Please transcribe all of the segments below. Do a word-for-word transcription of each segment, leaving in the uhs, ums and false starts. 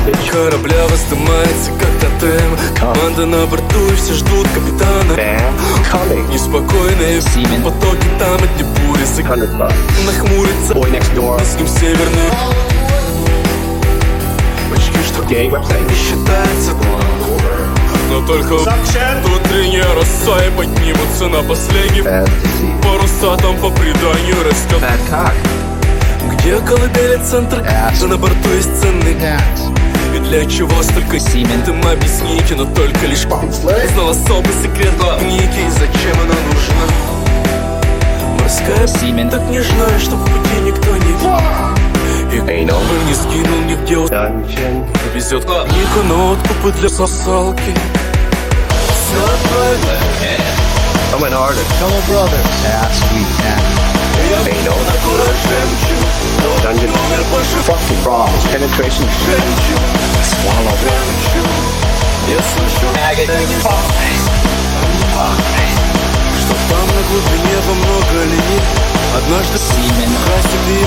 Корабля воздымается как тотем. Команда на борту и все ждут капитана. Неспокойные потоки там от буря. Нахмурится с ним северный. Почти что не считается. Но только тут тренер росой поднимутся на последний. Паруса там по преданию растет. Где колыбели центр, что на борту есть ценный. И для чего столько семен, ты им объясните, но только лишь знал особый секрет книги. И зачем она нужна? Морская семен так нежная, что в пути никто не и он не скинул нигде. Везет книгу на откупы для сосалки. Все отправили. I'm an artist. Fellow brothers. Yes, we can. Ain't no dungeon. Fucking problems. Penetration. Swallow. Что там на глубине во много линий. Однажды семен красит ее.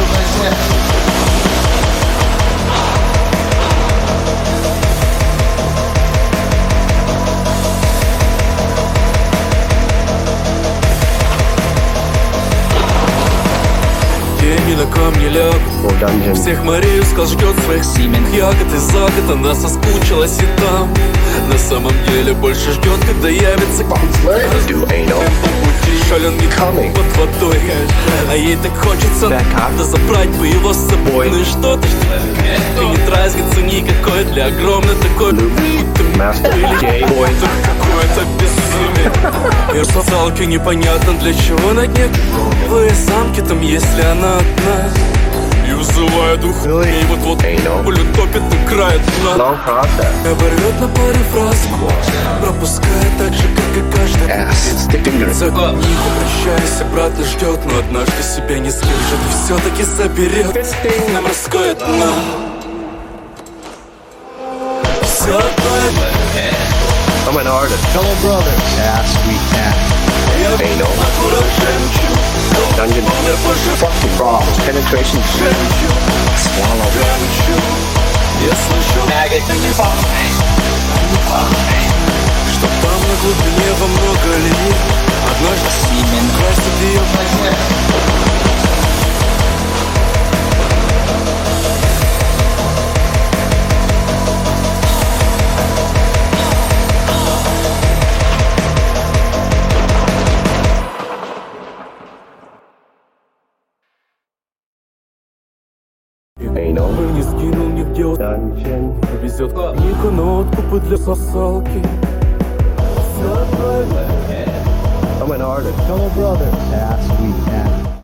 Тени на камне ляг. Всех морей искал, ждет своих семен ягод. И за год она соскучилась и там. На самом деле больше ждет, когда явится шаленый под водой. А ей так хочется да забрать бы его с собой. Ну и что ты ждешь? И нет разницы никакой для огромной такой любви. Это какое-то безумие. И в социалке непонятно для чего на дне вы самки там, если она одна. И вызывая дух, и вот-вот пулю топит у края дна. Оборвет на паре фраз, пропуская так же, как и каждый. За книгу прощайся, брат, и ждет, но однажды себя не скажет и все-таки заберет на морское дно. Все отправит. I'm an artist. Fellow brothers. Yes, we can. Ain't no dungeon. Fucking problems. Penetration. Swallow. Что там на глубине во много линий. Однажды семен красит ее. Не скинул нигде. Везет книгу на откупы для сосалки. I'm an artist. Fellow brothers. Yes, we can.